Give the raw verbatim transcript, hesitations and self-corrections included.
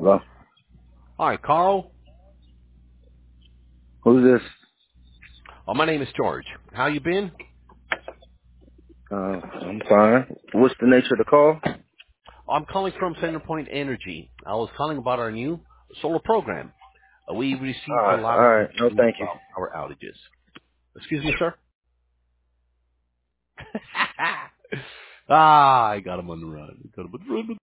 Hello? Hi, Carl. Who's this? Oh, my name is George. How you been? Uh, I'm fine. What's the nature of the call? I'm calling from Centerpoint Energy. I was calling about our new solar program. Uh, we received a Alright, lot of alright. No, questions thank you. about power outages. Excuse me, sir? ah, I got him on the run. I got him on the run.